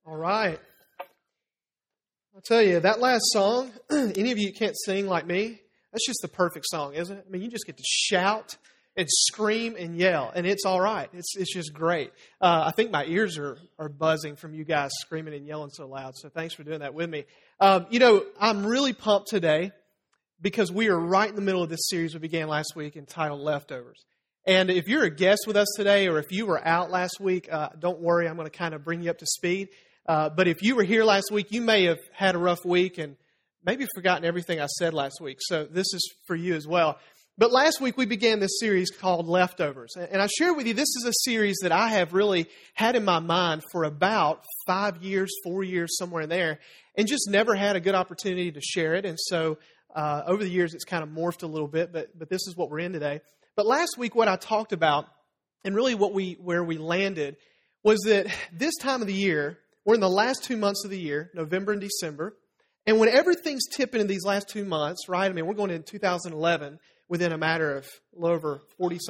All right. I'll tell you, that last song, any of you can't sing like me, that's just the perfect song, isn't it? I mean, you just get to shout and scream and yell, and it's all right. It's just great. I think my ears are buzzing from you guys screaming and yelling so loud, so thanks for doing that with me. I'm really pumped today because we are right in the middle of this series we began last week entitled Leftovers. And if you're a guest with us today, or if you were out last week, don't worry, I'm going to kind of bring you up to speed. But if you were here last week, you may have had a rough week and maybe forgotten everything I said last week. So this is for you as well. But last week we began this series called Leftovers. And I shared with you, this is a series that I have really had in my mind for about 5 years, 4 years, somewhere in there, and just never had a good opportunity to share it. And so over the years it's kind of morphed a little bit, but this is what we're in today. But last week what I talked about, and really where we landed, was that this time of the year, we're in the last 2 months of the year, November and December. And when everything's tipping in these last 2 months, right? I mean, we're going into 2011 within a matter of a little over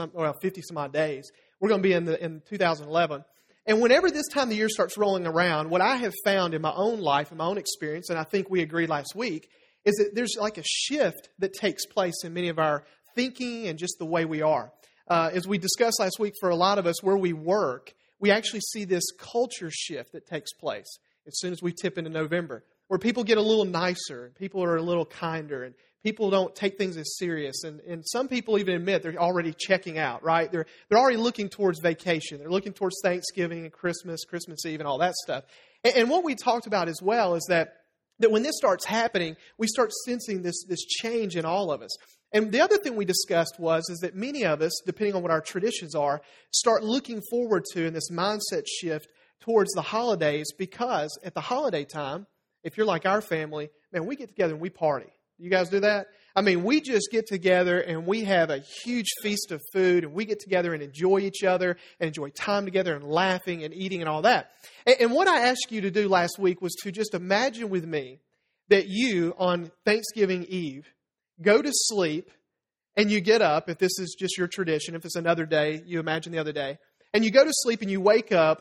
50 some odd days. We're going to be in 2011. And whenever this time of the year starts rolling around, what I have found in my own life, in my own experience, and I think we agreed last week, is that there's like a shift that takes place in many of our thinking and just the way we are. As we discussed last week, for a lot of us, where we work, we actually see this culture shift that takes place as soon as we tip into November, where people get a little nicer, and people are a little kinder, and people don't take things as serious. And some people even admit they're already checking out, right? They're already looking towards vacation. They're looking towards Thanksgiving and Christmas Eve, and all that stuff. And what we talked about as well is that when this starts happening, we start sensing this change in all of us. And the other thing we discussed is that many of us, depending on what our traditions are, start looking forward to in this mindset shift towards the holidays, because at the holiday time, if you're like our family, man, we get together and we party. You guys do that? I mean, we just get together and we have a huge feast of food, and we get together and enjoy each other and enjoy time together and laughing and eating and all that. And what I asked you to do last week was to just imagine with me that you, on Thanksgiving Eve, go to sleep and you get up, if this is just your tradition, if it's another day, you imagine the other day, and you go to sleep and you wake up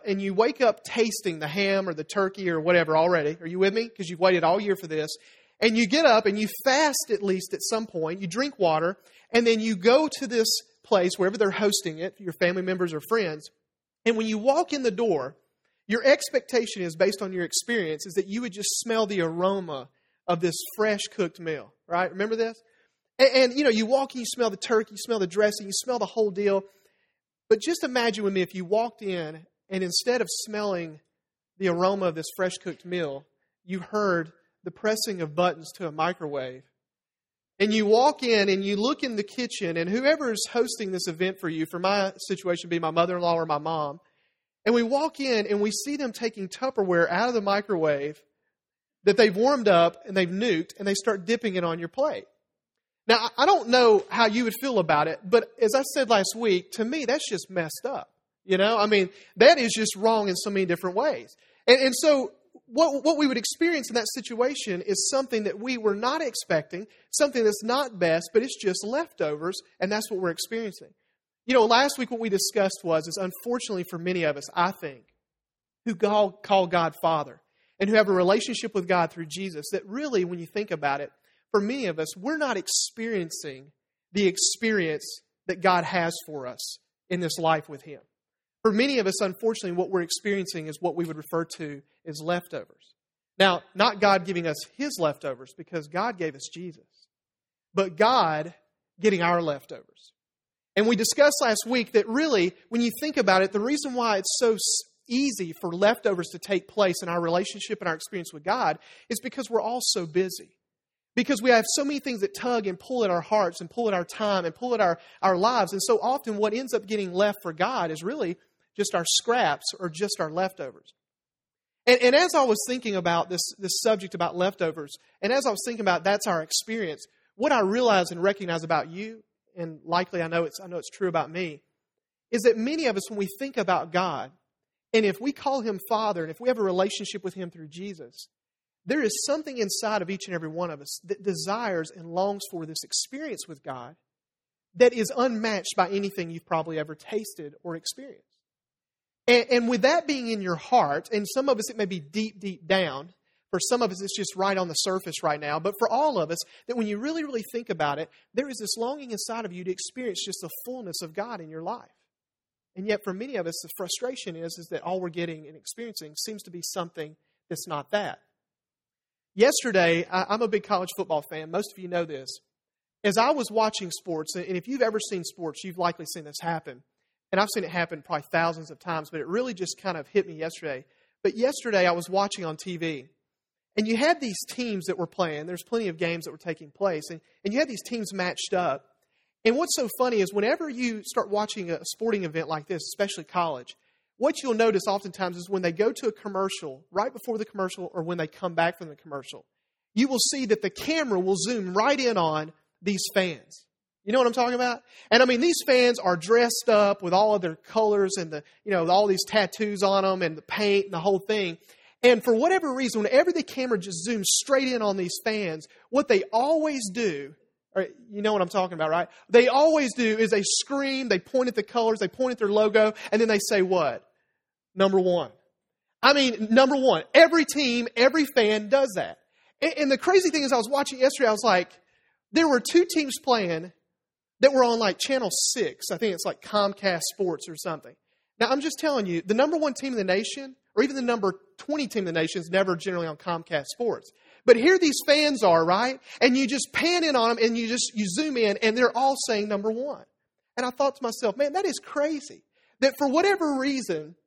tasting the ham or the turkey or whatever already. Are you with me? Because you've waited all year for this. And you get up and you fast at least at some point, you drink water, and then you go to this place, wherever they're hosting it, your family members or friends, and when you walk in the door, your expectation is, based on your experience, is that you would just smell the aroma of this fresh cooked meal, right? Remember this? And you walk and you smell the turkey, you smell the dressing, you smell the whole deal. But just imagine with me if you walked in and instead of smelling the aroma of this fresh cooked meal, you heard the pressing of buttons to a microwave. And you walk in and you look in the kitchen, and whoever is hosting this event for you, for my situation, be my mother-in-law or my mom, and we walk in and we see them taking Tupperware out of the microwave that they've warmed up and they've nuked, and they start dipping it on your plate. Now, I don't know how you would feel about it, but as I said last week, to me, that's just messed up. I mean, that is just wrong in so many different ways. And so what we would experience in that situation is something that we were not expecting, something that's not best, but it's just leftovers, and that's what we're experiencing. Last week what we discussed is unfortunately for many of us, I think, who call God Father and who have a relationship with God through Jesus, that really, when you think about it, for many of us, we're not experiencing the experience that God has for us in this life with Him. For many of us, unfortunately, what we're experiencing is what we would refer to as leftovers. Now, not God giving us His leftovers, because God gave us Jesus, but God getting our leftovers. And we discussed last week that really, when you think about it, the reason why it's so easy for leftovers to take place in our relationship and our experience with God is because we're all so busy. Because we have so many things that tug and pull at our hearts and pull at our time and pull at our lives. And so often what ends up getting left for God is really just our scraps or just our leftovers. And as I was thinking about this subject about leftovers, and as I was thinking about that's our experience, what I realize and recognize about you, and likely I know it's true about me, is that many of us, when we think about God, and if we call Him Father, and if we have a relationship with Him through Jesus, there is something inside of each and every one of us that desires and longs for this experience with God that is unmatched by anything you've probably ever tasted or experienced. And with that being in your heart, and some of us it may be deep, deep down. For some of us, it's just right on the surface right now. But for all of us, that when you really, really think about it, there is this longing inside of you to experience just the fullness of God in your life. And yet for many of us, the frustration is that all we're getting and experiencing seems to be something that's not that. Yesterday, I'm a big college football fan. Most of you know this. As I was watching sports, and if you've ever seen sports, you've likely seen this happen. And I've seen it happen probably thousands of times, but it really just kind of hit me yesterday. But yesterday, I was watching on TV. And you had these teams that were playing. There's plenty of games that were taking place. And you had these teams matched up. And what's so funny is whenever you start watching a sporting event like this, especially college, what you'll notice oftentimes is when they go to a commercial, right before the commercial or when they come back from the commercial, you will see that the camera will zoom right in on these fans. You know what I'm talking about? And I mean, these fans are dressed up with all of their colors and all these tattoos on them and the paint and the whole thing. And for whatever reason, whenever the camera just zooms straight in on these fans, what they always do, or you know what I'm talking about, right? They always do is they scream, they point at the colors, they point at their logo, and then they say what? Number one. I mean, number one. Every team, every fan does that. And the crazy thing is I was watching yesterday, I was like, there were two teams playing that were on like Channel 6. I think it's like Comcast Sports or something. Now, I'm just telling you, the number one team in the nation, or even the number 20 team in the nation, is never generally on Comcast Sports. But here these fans are, right? And you just pan in on them and you zoom in and they're all saying number one. And I thought to myself, man, that is crazy. That for whatever reason,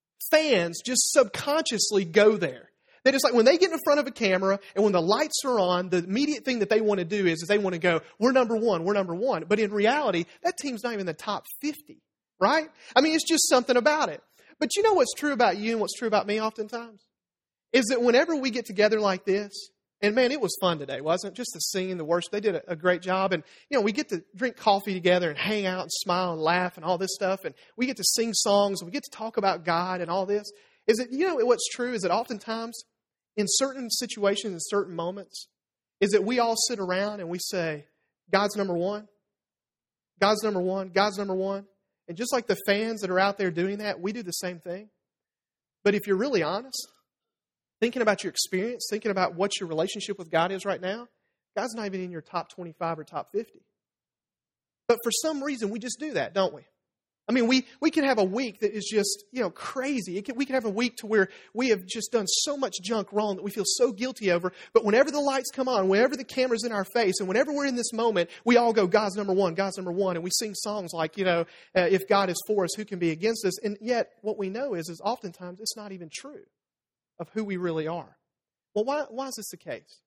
fans just subconsciously go there. That it's like when they get in front of a camera and when the lights are on, the immediate thing that they want to do is they want to go, we're number one, we're number one. But in reality, that team's not even in the top 50, right? I mean, it's just something about it. But you know what's true about you and what's true about me oftentimes? Is that whenever we get together like this, and man, it was fun today, wasn't it? Just the singing, the worship, they did a great job. And, we get to drink coffee together and hang out and smile and laugh and all this stuff. And we get to sing songs and we get to talk about God and all this. Is that, what's true is that oftentimes in certain situations, in certain moments, is that we all sit around and we say, God's number one. God's number one. God's number one. And just like the fans that are out there doing that, we do the same thing. But if you're really honest, thinking about your experience, thinking about what your relationship with God is right now, God's not even in your top 25 or top 50. But for some reason, we just do that, don't we? I mean, we can have a week that is just, crazy. We can have a week to where we have just done so much junk wrong that we feel so guilty over. But whenever the lights come on, whenever the camera's in our face, and whenever we're in this moment, we all go, God's number one, God's number one. And we sing songs like, if God is for us, who can be against us? And yet what we know is oftentimes it's not even true of who we really are. Well, why is this the case?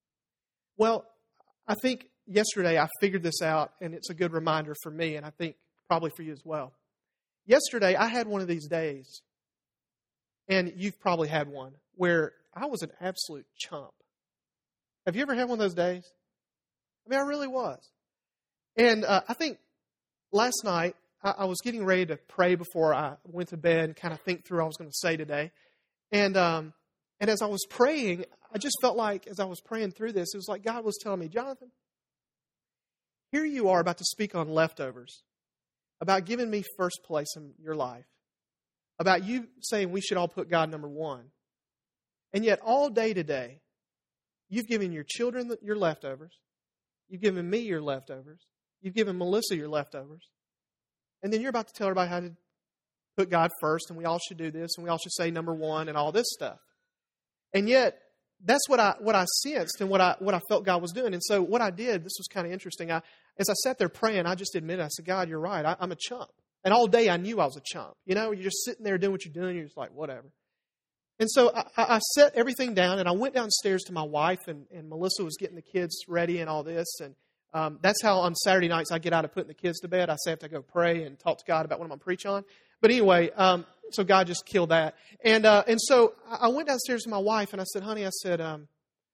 Well, I think yesterday I figured this out, and it's a good reminder for me, and I think probably for you as well. Yesterday, I had one of these days, and you've probably had one, where I was an absolute chump. Have you ever had one of those days? I mean, I really was. And I think last night, I was getting ready to pray before I went to bed and kind of think through what I was going to say today. And as I was praying, I just felt like, as I was praying through this, it was like God was telling me, Jonathan, here you are about to speak on leftovers, about giving me first place in your life, about you saying we should all put God number one. And yet all day today, you've given your children your leftovers. You've given me your leftovers. You've given Melissa your leftovers. And then you're about to tell everybody how to put God first, and we all should do this, and we all should say number one and all this stuff. And yet, that's what I sensed and what I felt God was doing. And so what I did, this was kind of interesting. As I sat there praying, I just admitted, I said, God, you're right. I'm a chump. And all day I knew I was a chump. You're just sitting there doing what you're doing. You're just like, whatever. And so I set everything down, and I went downstairs to my wife, and Melissa was getting the kids ready and all this. And that's how on Saturday nights I get out of putting the kids to bed. I say I have to go pray and talk to God about what I'm going to preach on. But anyway, so God just killed that. And so I went downstairs to my wife, and I said, honey, I said, and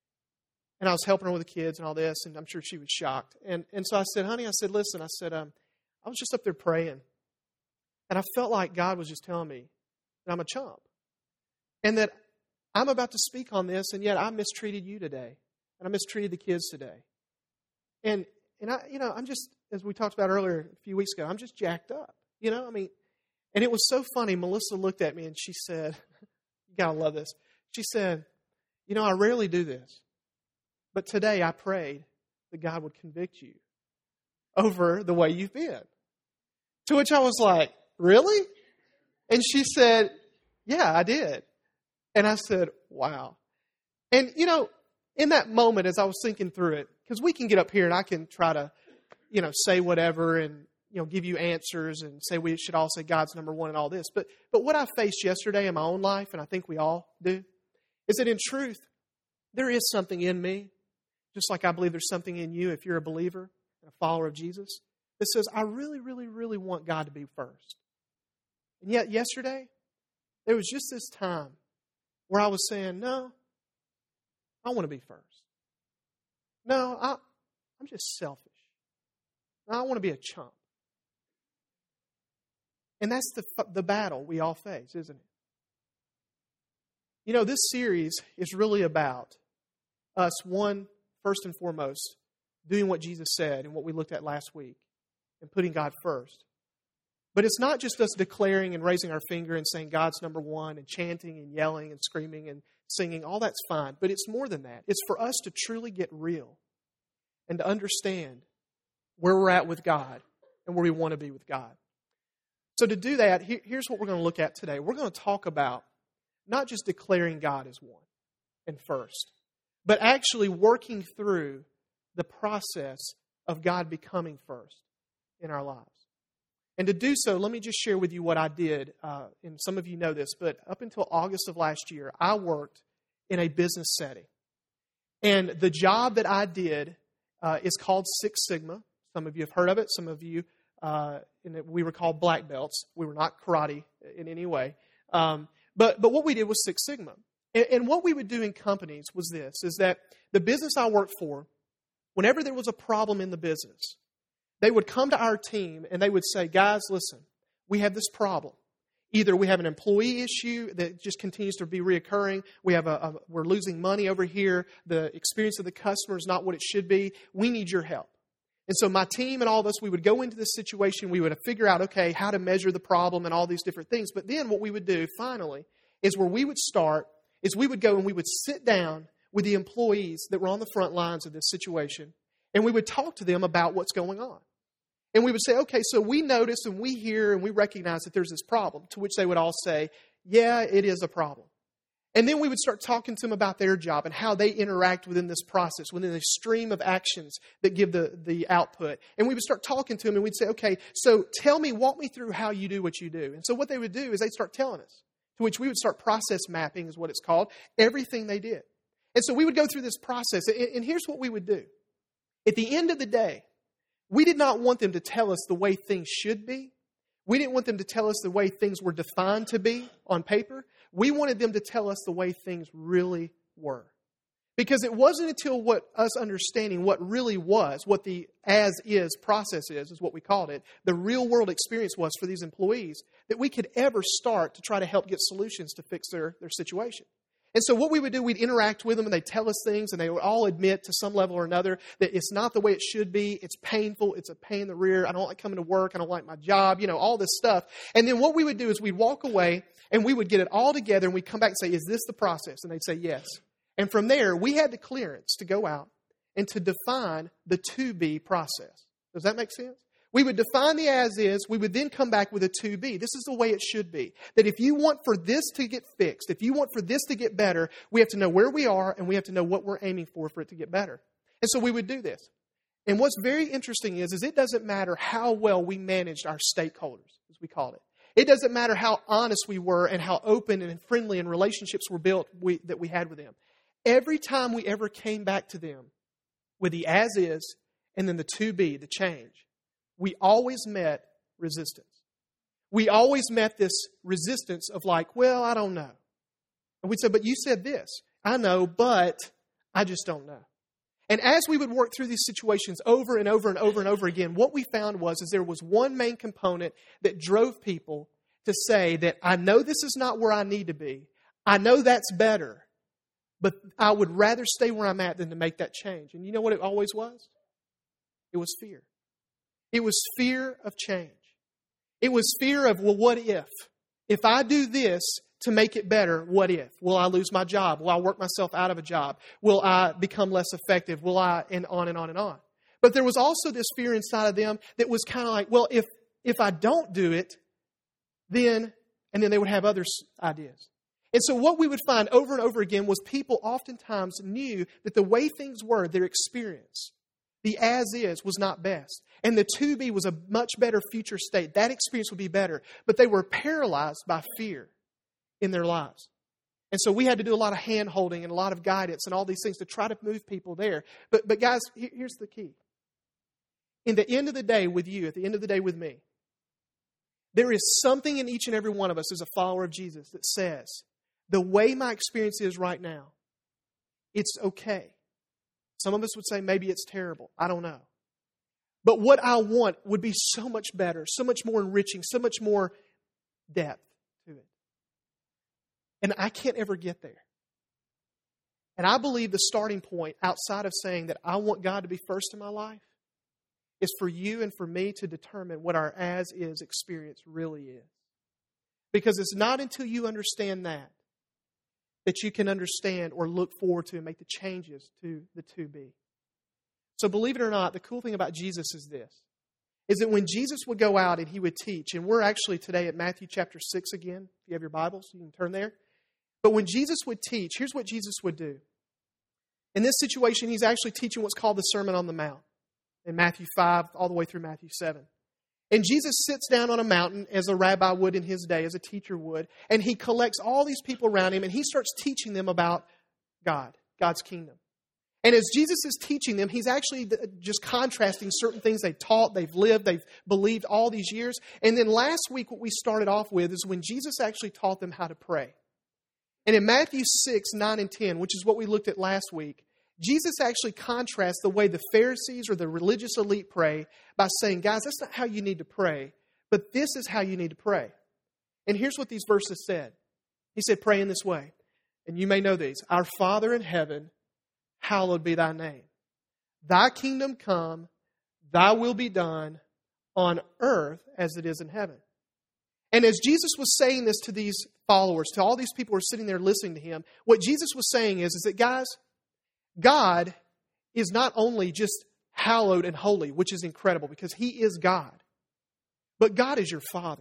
I was helping her with the kids and all this, and I'm sure she was shocked. And so I said, honey, I said, listen, I said, I was just up there praying, and I felt like God was just telling me that I'm a chump, and that I'm about to speak on this, and yet I mistreated you today, and I mistreated the kids today. And I'm just, as we talked about earlier a few weeks ago, I'm just jacked up. I mean, And it was so funny. Melissa looked at me and she said, you got to love this. She said, I rarely do this. But today I prayed that God would convict you over the way you've been. To which I was like, really? And she said, yeah, I did. And I said, wow. And, in that moment, as I was thinking through it, because we can get up here and I can try to, say whatever and, give you answers and say we should all say God's number one and all this. But what I faced yesterday in my own life, and I think we all do, is that in truth, there is something in me, just like I believe there's something in you if you're a believer and a follower of Jesus, that says, I really, really, really want God to be first. And yet yesterday, there was just this time where I was saying, no, I want to be first. No, I'm just selfish. No, I want to be a chump. And that's the battle we all face, isn't it? This series is really about us, first and foremost, doing what Jesus said and what we looked at last week and putting God first. But it's not just us declaring and raising our finger and saying God's number one and chanting and yelling and screaming and singing. All that's fine. But it's more than that. It's for us to truly get real and to understand where we're at with God and where we want to be with God. So to do that, here's what we're going to look at today. We're going to talk about not just declaring God as one and first, but actually working through the process of God becoming first in our lives. And to do so, let me just share with you what I did. And some of you know this, but up until August of last year, I worked in a business setting. And the job that I did is called Six Sigma. Some of you have heard of it. Some of you, we were called black belts. We were not karate in any way. But what we did was Six Sigma. And what we would do in companies was this, is that the business I worked for, whenever there was a problem in the business, they would come to our team and they would say, guys, listen, we have this problem. Either we have an employee issue that just continues to be reoccurring. We're losing money over here. The experience of the customer is not what it should be. We need your help. And so my team and all of us, we would go into this situation. We would figure out, okay, how to measure the problem and all these different things. But then what we would do finally is where we would start is we would go and we would sit down with the employees that were on the front lines of this situation. And we would talk to them about what's going on. And we would say, okay, so we notice and we hear and we recognize that there's this problem, to which they would all say, yeah, it is a problem. And then we would start talking to them about their job and how they interact within this process, within the stream of actions that give the output. And we would start talking to them and we'd say, okay, so walk me through how you do what you do. And so what they would do is they'd start telling us, to which we would start process mapping is what it's called, everything they did. And so we would go through this process. And here's what we would do. At the end of the day, we did not want them to tell us the way things should be. We didn't want them to tell us the way things were defined to be on paper. We wanted them to tell us the way things really were. Because it wasn't until us understanding what really was, what the as-is process is what we called it, the real-world experience was for these employees, that we could ever start to try to help get solutions to fix their situation. And so what we would do, we'd interact with them and they'd tell us things and they would all admit to some level or another that it's not the way it should be. It's painful. It's a pain in the rear. I don't like coming to work. I don't like my job, all this stuff. And then what we would do is we'd walk away and we would get it all together and we'd come back and say, is this the process? And they'd say, yes. And from there, we had the clearance to go out and to define the to-be process. Does that make sense? We would define the as-is. We would then come back with a to-be. This is the way it should be. That if you want for this to get fixed, if you want for this to get better, we have to know where we are and we have to know what we're aiming for it to get better. And so we would do this. And what's very interesting is it doesn't matter how well we managed our stakeholders, as we called it. It doesn't matter how honest we were and how open and friendly and relationships were built that we had with them. Every time we ever came back to them with the as-is and then the to-be, the change, we always met resistance. We always met this resistance of like, well, I don't know. And we'd say, but you said this. I know, but I just don't know. And as we would work through these situations over and over and over and over again, what we found was there was one main component that drove people to say that I know this is not where I need to be. I know that's better, but I would rather stay where I'm at than to make that change. And you know what it always was? It was fear. It was fear of change. It was fear of, well, what if? If I do this to make it better, what if? Will I lose my job? Will I work myself out of a job? Will I become less effective? Will I, and on and on and on. But there was also this fear inside of them that was kind of like, well, if I don't do it, then, and then they would have other ideas. And so what we would find over and over again was people oftentimes knew that the way things were, their experience, the as is was not best. And the to be was a much better future state. That experience would be better. But they were paralyzed by fear in their lives. And so we had to do a lot of hand-holding and a lot of guidance and all these things to try to move people there. But guys, here's the key. In the end of the day with you, at the end of the day with me, there is something in each and every one of us as a follower of Jesus that says, the way my experience is right now, it's okay. Some of us would say maybe it's terrible. I don't know. But what I want would be so much better, so much more enriching, so much more depth to it. And I can't ever get there. And I believe the starting point outside of saying that I want God to be first in my life is for you and for me to determine what our as-is experience really is. Because it's not until you understand that you can understand or look forward to and make the changes to the to-be. So believe it or not, the cool thing about Jesus is this, is that when Jesus would go out and He would teach, and we're actually today at Matthew chapter 6 again, if you have your Bibles, you can turn there. But when Jesus would teach, here's what Jesus would do. In this situation, He's actually teaching what's called the Sermon on the Mount in Matthew 5 all the way through Matthew 7. And Jesus sits down on a mountain as a rabbi would in his day, as a teacher would, and He collects all these people around Him and He starts teaching them about God, God's kingdom. And as Jesus is teaching them, He's actually just contrasting certain things they've taught, they've lived, they've believed all these years. And then last week, what we started off with is when Jesus actually taught them how to pray. And in Matthew 6, 9, and 10, which is what we looked at last week, Jesus actually contrasts the way the Pharisees or the religious elite pray by saying, guys, that's not how you need to pray, but this is how you need to pray. And here's what these verses said. He said, pray in this way. And you may know these. Our Father in heaven, hallowed be thy name. Thy kingdom come, thy will be done on earth as it is in heaven. And as Jesus was saying this to these followers, to all these people who are sitting there listening to Him, what Jesus was saying is that, guys, God is not only just hallowed and holy, which is incredible because He is God, but God is your Father.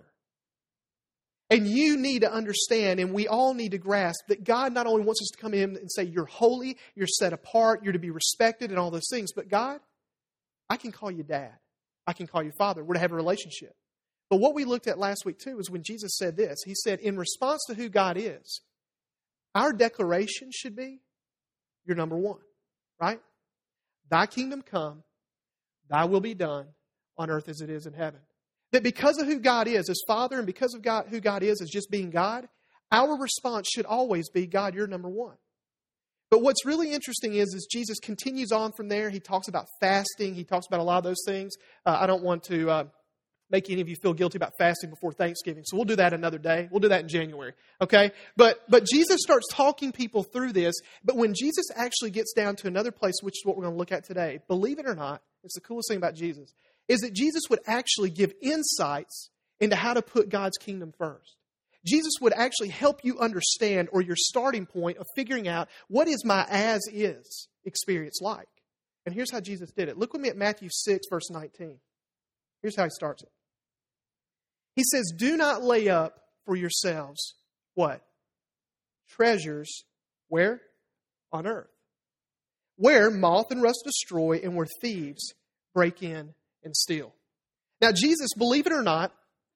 And you need to understand, and we all need to grasp, that God not only wants us to come in and say, you're holy, you're set apart, you're to be respected and all those things, but God, I can call you Dad. I can call you Father. We're to have a relationship. But what we looked at last week too is when Jesus said this. He said, in response to who God is, our declaration should be, you're number one, right? Thy kingdom come, thy will be done on earth as it is in heaven. That because of who God is as Father and because of God, who God is as just being God, our response should always be, God, you're number one. But what's really interesting is Jesus continues on from there. He talks about fasting. He talks about a lot of those things. I don't want to make any of you feel guilty about fasting before Thanksgiving. So we'll do that another day. We'll do that in January. Okay? But Jesus starts talking people through this. But when Jesus actually gets down to another place, which is what we're going to look at today, believe it or not, it's the coolest thing about Jesus, is that Jesus would actually give insights into how to put God's kingdom first. Jesus would actually help you understand, or your starting point of figuring out, what is my as-is experience like? And here's how Jesus did it. Look with me at Matthew 6, verse 19. Here's how He starts it. He says, do not lay up for yourselves, what? Treasures, where? On earth. Where moth and rust destroy and where thieves break in and steal. Now Jesus, believe it or not,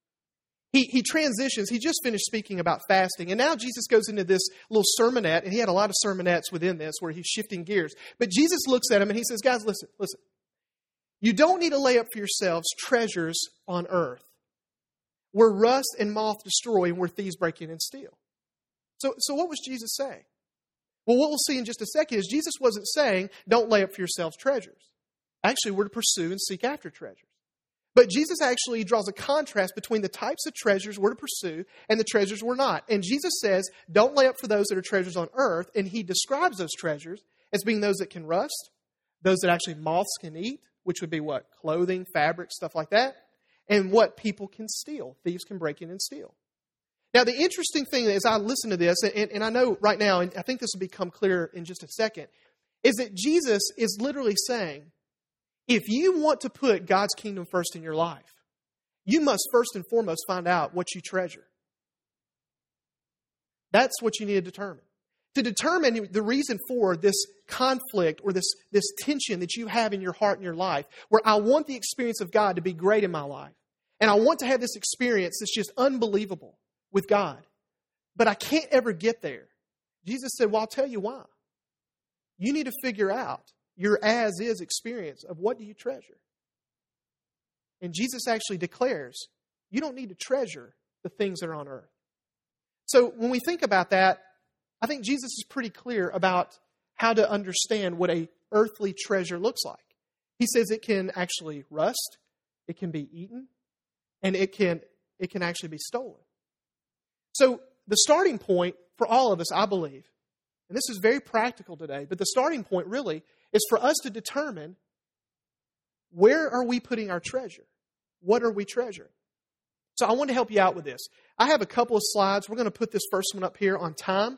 he transitions. He just finished speaking about fasting. And now Jesus goes into this little sermonette. And He had a lot of sermonettes within this where He's shifting gears. But Jesus looks at him and He says, guys, listen. You don't need to lay up for yourselves treasures on earth where rust and moth destroy and where thieves break in and steal. So what was Jesus saying? Well, what we'll see in just a second is Jesus wasn't saying, don't lay up for yourselves treasures. Actually, we're to pursue and seek after treasures. But Jesus actually draws a contrast between the types of treasures we're to pursue and the treasures we're not. And Jesus says, don't lay up for those that are treasures on earth. And He describes those treasures as being those that can rust, those that actually moths can eat, which would be what? Clothing, fabric, stuff like that. and what people can steal. Thieves can break in and steal. Now, the interesting thing as I listen to this, and I know right now, and I think this will become clear in just a second, is that Jesus is literally saying, if you want to put God's kingdom first in your life, you must first and foremost find out what you treasure. That's what you need to determine. To determine the reason for this conflict or this tension that you have in your heart and your life, where I want the experience of God to be great in my life, and I want to have this experience that's just unbelievable with God, but I can't ever get there. Jesus said, well, I'll tell you why. You need to figure out your as-is experience of what do you treasure. And Jesus actually declares, you don't need to treasure the things that are on earth. So when we think about that, I think Jesus is pretty clear about how to understand what a earthly treasure looks like. He says it can actually rust, it can be eaten, and it can actually be stolen. So the starting point for all of us, I believe, and this is very practical today, but the starting point really is for us to determine, where are we putting our treasure? What are we treasuring? So I want to help you out with this. I have a couple of slides. We're going to put this first one up here on time.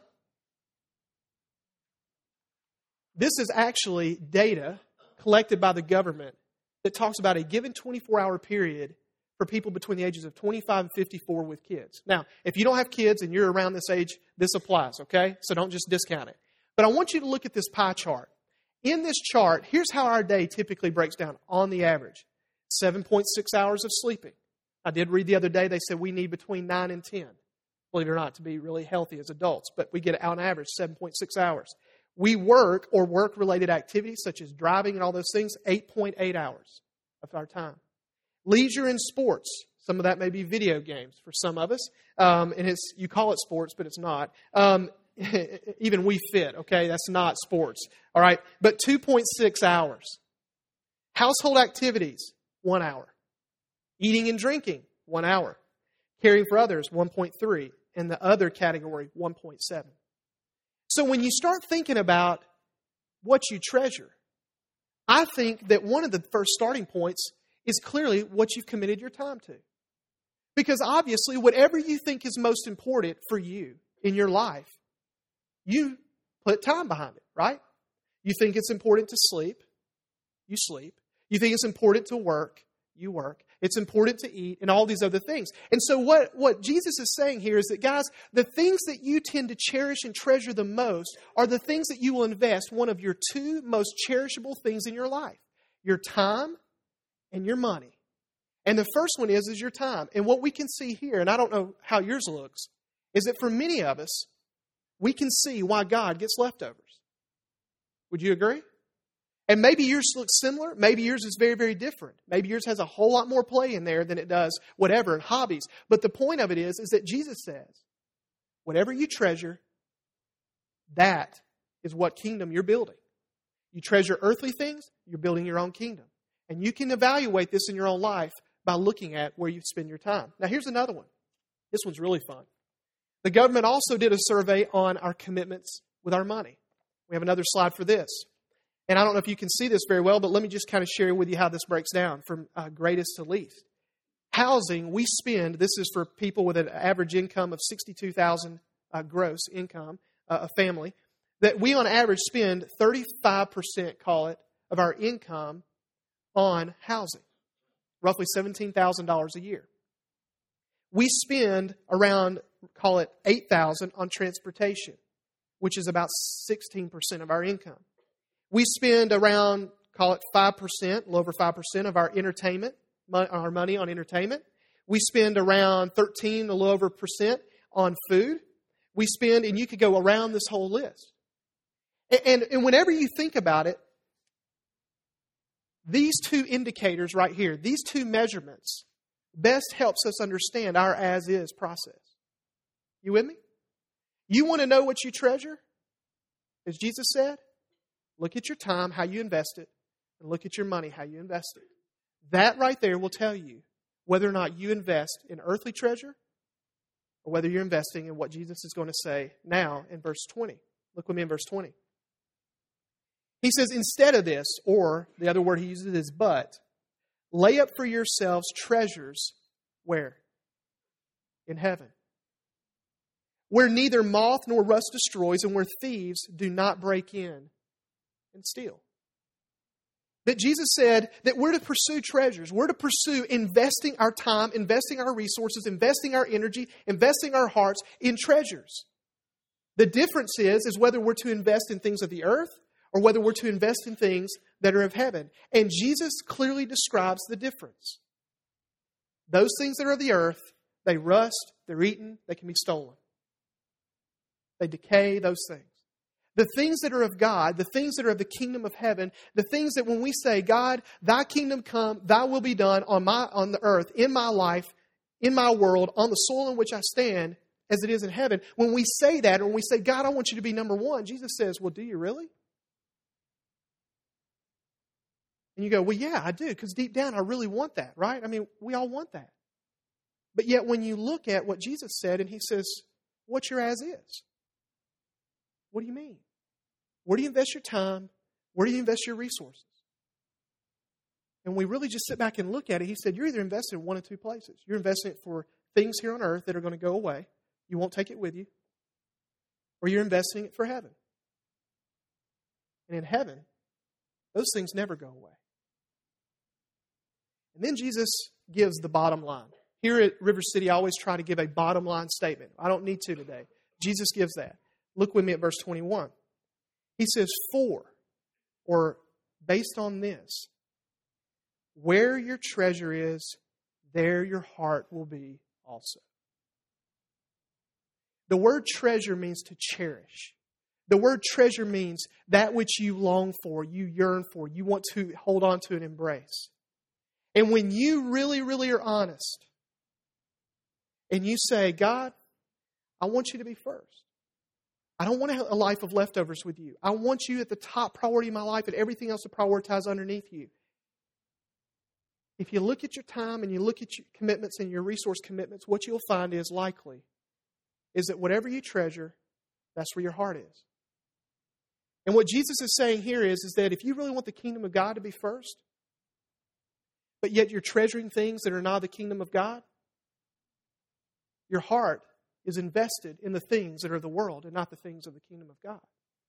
This is actually data collected by the government that talks about a given 24-hour period for people between the ages of 25 and 54 with kids. Now, if you don't have kids and you're around this age, this applies, okay? So don't just discount it. But I want you to look at this pie chart. In this chart, here's how our day typically breaks down on the average. 7.6 hours of sleeping. I did read the other day, they said we need between 9 and 10, believe it or not, to be really healthy as adults. But we get on average 7.6 hours. We work or work-related activities such as driving and all those things, 8.8 hours of our time. Leisure and sports. Some of that may be video games for some of us. And you call it sports, but it's not. Even Wii Fit, okay? That's not sports. All right? But 2.6 hours. Household activities, 1 hour. Eating and drinking, 1 hour. Caring for others, 1.3. And the other category, 1.7. So when you start thinking about what you treasure, I think that one of the first starting points is clearly what you've committed your time to. Because obviously, whatever you think is most important for you in your life, you put time behind it, right? You think it's important to sleep, you sleep. You think it's important to work, you work. It's important to eat and all these other things. And so what Jesus is saying here is that, guys, the things that you tend to cherish and treasure the most are the things that you will invest one of your two most cherishable things in your life. Your time and your money. And the first one is your time. And what we can see here, and I don't know how yours looks, is that for many of us, we can see why God gets leftovers. Would you agree? And maybe yours looks similar. Maybe yours is very, very different. Maybe yours has a whole lot more play in there than it does whatever, hobbies. But the point of it is that Jesus says, whatever you treasure, that is what kingdom you're building. You treasure earthly things, you're building your own kingdom. And you can evaluate this in your own life by looking at where you spend your time. Now, here's another one. This one's really fun. The government also did a survey on our commitments with our money. We have another slide for this. And I don't know if you can see this very well, but let me just kind of share with you how this breaks down from greatest to least. Housing, we spend, this is for people with an average income of $62,000 gross income, a family, that we on average spend 35%, call it, of our income on housing, roughly $17,000 a year. We spend around, call it $8,000 on transportation, which is about 16% of our income. We spend around, call it 5%, a little over 5% of our entertainment, our money on entertainment. We spend around 13, a little over percent on food. We spend, and you could go around this whole list. And whenever you think about it, these two indicators right here, these two measurements, best helps us understand our as-is process. You with me? You want to know what you treasure? As Jesus said, look at your time, how you invest it, and look at your money, how you invest it. That right there will tell you whether or not you invest in earthly treasure or whether you're investing in what Jesus is going to say now in verse 20. Look with me in verse 20. He says, instead of this, or the other word he uses is but, Lay up for yourselves treasures, where? In heaven. Where neither moth nor rust destroys, and where thieves do not break in and steal. That Jesus said that we're to pursue treasures. We're to pursue investing our time, investing our resources, investing our energy, investing our hearts in treasures. The difference is whether we're to invest in things of the earth or whether we're to invest in things that are of heaven. And Jesus clearly describes the difference. Those things that are of the earth, they rust, they're eaten, they can be stolen. They decay, those things. The things that are of God, the things that are of the kingdom of heaven, the things that when we say, God, thy kingdom come, thy will be done on the earth, in my life, in my world, on the soil in which I stand, as it is in heaven. When we say that, or when we say, God, I want you to be number one, Jesus says, well, do you really? And you go, well, yeah, I do, because deep down I really want that, right? I mean, we all want that. But yet when you look at what Jesus said, and he says, what's your as is? What do you mean? Where do you invest your time? Where do you invest your resources? And we really just sit back and look at it. He said, you're either investing in one of two places. You're investing it for things here on earth that are going to go away. You won't take it with you. Or you're investing it for heaven. And in heaven, those things never go away. And then Jesus gives the bottom line. Here at River City, I always try to give a bottom line statement. I don't need to today. Jesus gives that. Look with me at verse 21. He says, or based on this, where your treasure is, there your heart will be also. The word treasure means to cherish. The word treasure means that which you long for, you yearn for, you want to hold on to and embrace. And when you really, really are honest, and you say, God, I want you to be first. I don't want to have a life of leftovers with you. I want you at the top priority of my life and everything else to prioritize underneath you. If you look at your time and you look at your commitments and your resource commitments, what you'll find is likely is that whatever you treasure, that's where your heart is. And what Jesus is saying here is that if you really want the kingdom of God to be first, but yet you're treasuring things that are not the kingdom of God, your heart is invested in the things that are the world and not the things of the kingdom of God.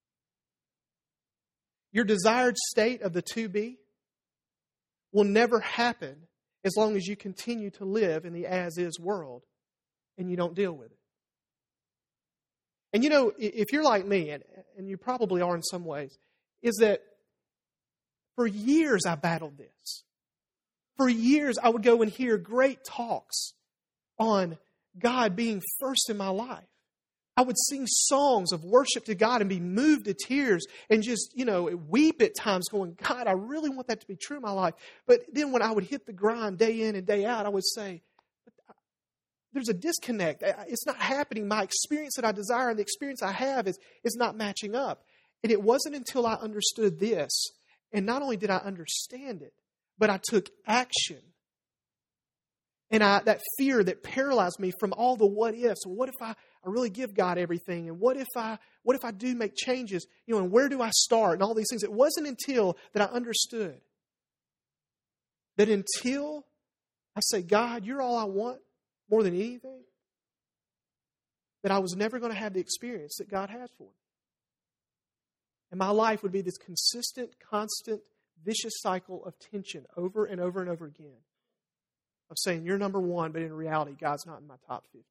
Your desired state of the to-be will never happen as long as you continue to live in the as-is world and you don't deal with it. And you know, if you're like me, and you probably are in some ways, is that for years I battled this. For years I would go and hear great talks on God being first in my life. I would sing songs of worship to God and be moved to tears and just, weep at times going, God, I really want that to be true in my life. But then when I would hit the grind day in and day out, I would say, there's a disconnect. It's not happening. My experience that I desire and the experience I have is not matching up. And it wasn't until I understood this, and not only did I understand it, but I took action. And that fear that paralyzed me from all the what ifs. What if I really give God everything? And what if I do make changes? And where do I start? And all these things. It wasn't until that I understood that until I say, God, you're all I want more than anything, that I was never going to have the experience that God has for me. And my life would be this consistent, constant, vicious cycle of tension over and over and over again. Of saying you're number one, but in reality, God's not in my top 50.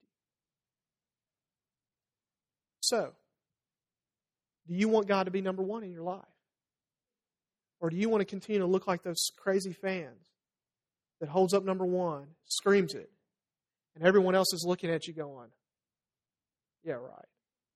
So, do you want God to be number one in your life? Or do you want to continue to look like those crazy fans that holds up number one, screams it, and everyone else is looking at you going, yeah, right.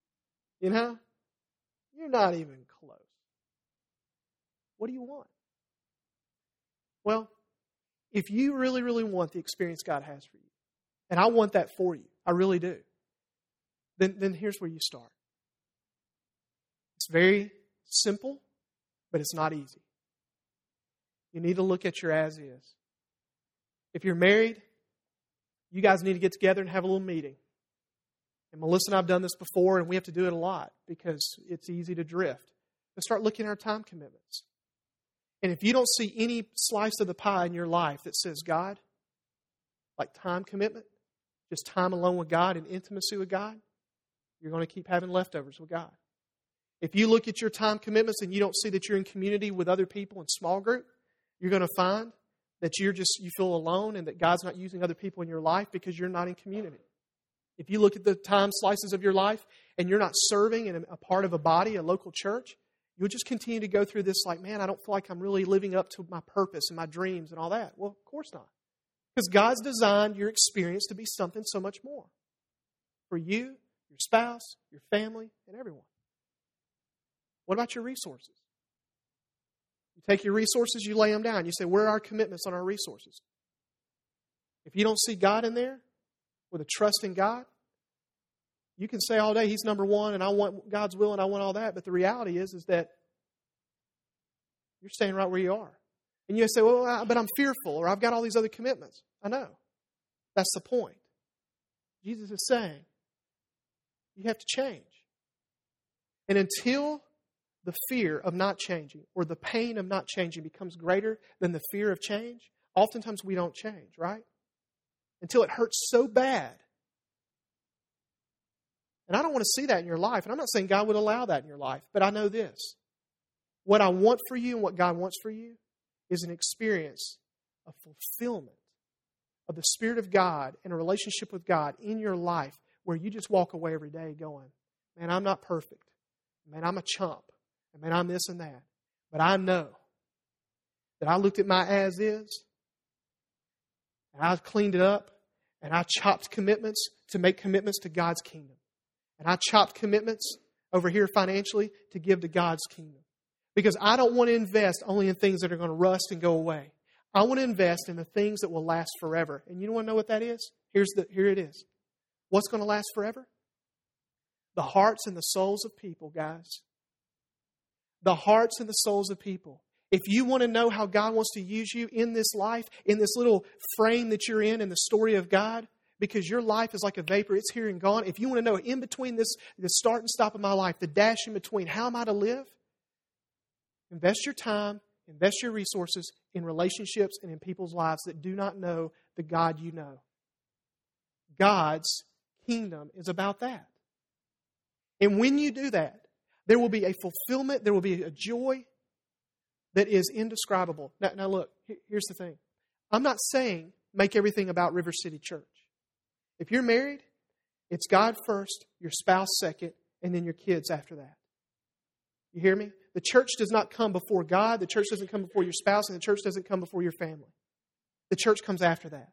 You're not even close. What do you want? Well, if you really, really want the experience God has for you, and I want that for you, I really do, then here's where you start. It's very simple, but it's not easy. You need to look at your as is. If you're married, you guys need to get together and have a little meeting. And Melissa and I have done this before, and we have to do it a lot because it's easy to drift. Let's start looking at our time commitments. And if you don't see any slice of the pie in your life that says God, like time commitment, just time alone with God and intimacy with God, you're going to keep having leftovers with God. If you look at your time commitments and you don't see that you're in community with other people in small group, you're going to find that you feel alone and that God's not using other people in your life because you're not in community. If you look at the time slices of your life and you're not serving in a part of a body, a local church, you'll just continue to go through this like, man, I don't feel like I'm really living up to my purpose and my dreams and all that. Well, of course not. Because God's designed your experience to be something so much more. For you, your spouse, your family, and everyone. What about your resources? You take your resources, you lay them down. You say, where are our commitments on our resources? If you don't see God in there, with a trust in God, you can say all day, He's number one, and I want God's will, and I want all that. But the reality is that you're staying right where you are. And you say, well, but I'm fearful, or I've got all these other commitments. I know. That's the point. Jesus is saying, you have to change. And until the fear of not changing or the pain of not changing becomes greater than the fear of change, oftentimes we don't change, right? Until it hurts so bad. And I don't want to see that in your life. And I'm not saying God would allow that in your life. But I know this. What I want for you and what God wants for you is an experience of fulfillment of the Spirit of God and a relationship with God in your life where you just walk away every day going, man, I'm not perfect. Man, I'm a chump. And man, I'm this and that. But I know that I looked at my as is, and I cleaned it up, and I chopped commitments to make commitments to God's kingdom. And I chopped commitments over here financially to give to God's kingdom. Because I don't want to invest only in things that are going to rust and go away. I want to invest in the things that will last forever. And you want to know what that is? Here it is. What's going to last forever? The hearts and the souls of people, guys. The hearts and the souls of people. If you want to know how God wants to use you in this life, in this little frame that you're in the story of God, because your life is like a vapor, it's here and gone. If you want to know in between the start and stop of my life, the dash in between, how am I to live? Invest your time, invest your resources in relationships and in people's lives that do not know the God you know. God's kingdom is about that. And when you do that, there will be a fulfillment, there will be a joy that is indescribable. Now look, here's the thing. I'm not saying make everything about River City Church. If you're married, it's God first, your spouse second, and then your kids after that. You hear me? The church does not come before God. The church doesn't come before your spouse, and the church doesn't come before your family. The church comes after that.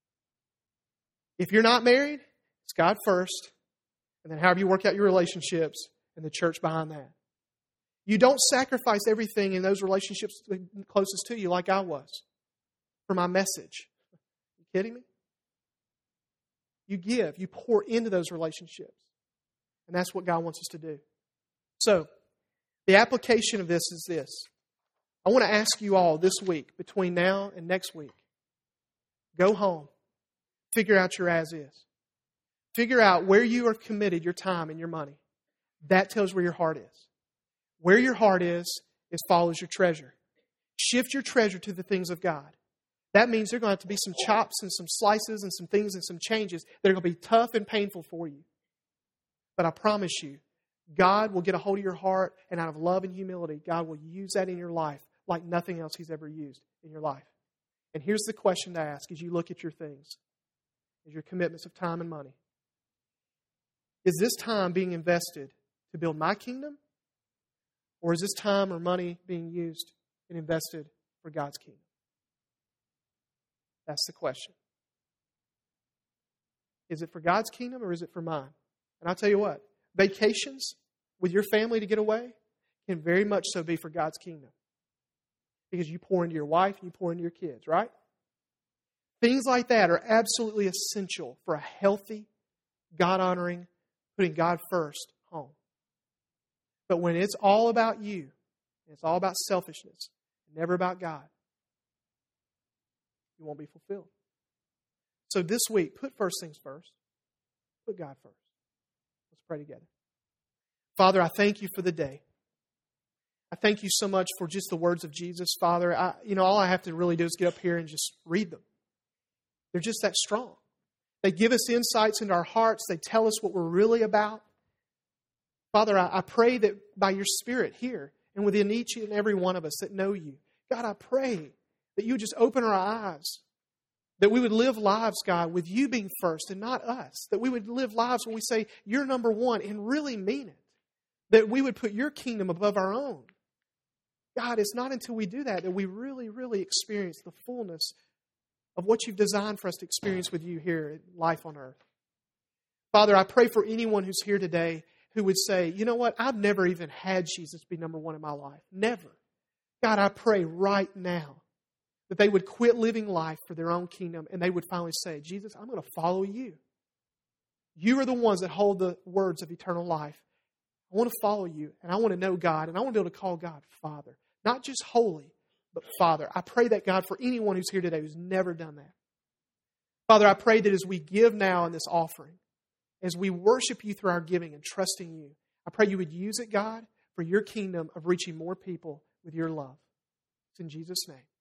If you're not married, it's God first, and then however you work out your relationships, and the church behind that. You don't sacrifice everything in those relationships closest to you like I was for my message. You kidding me? You give. You pour into those relationships. And that's what God wants us to do. So, the application of this is this. I want to ask you all this week, between now and next week, go home. Figure out your as is. Figure out where you are committed your time and your money. That tells where your heart is. Where your heart is follows your treasure. Shift your treasure to the things of God. That means there are going to have to be some chops and some slices and some things and some changes that are going to be tough and painful for you. But I promise you, God will get a hold of your heart, and out of love and humility, God will use that in your life like nothing else He's ever used in your life. And here's the question to ask as you look at your things, as your commitments of time and money. Is this time being invested to build my kingdom? Or is this time or money being used and invested for God's kingdom? That's the question. Is it for God's kingdom or is it for mine? And I'll tell you what, vacations with your family to get away can very much so be for God's kingdom. Because you pour into your wife and you pour into your kids, right? Things like that are absolutely essential for a healthy, God-honoring, putting God first home. But when it's all about you, and it's all about selfishness, never about God, you won't be fulfilled. So this week, put first things first. Put God first. Let's pray together. Father, I thank you for the day. I thank you so much for just the words of Jesus, Father. All I have to really do is get up here and just read them. They're just that strong. They give us insights into our hearts. They tell us what we're really about. Father, I pray that by your Spirit here and within each and every one of us that know you, God, I pray that you would just open our eyes, that we would live lives, God, with you being first and not us, that we would live lives when we say you're number one and really mean it, that we would put your kingdom above our own. God, it's not until we do that we really, really experience the fullness of what you've designed for us to experience with you here in life on earth. Father, I pray for anyone who's here today who would say, you know what, I've never even had Jesus be number one in my life. Never. God, I pray right now that they would quit living life for their own kingdom and they would finally say, Jesus, I'm going to follow you. You are the ones that hold the words of eternal life. I want to follow you and I want to know God and I want to be able to call God Father. Not just holy, but Father. I pray that, God, for anyone who's here today who's never done that. Father, I pray that as we give now in this offering, as we worship you through our giving and trusting you, I pray you would use it, God, for your kingdom of reaching more people with your love. It's in Jesus' name.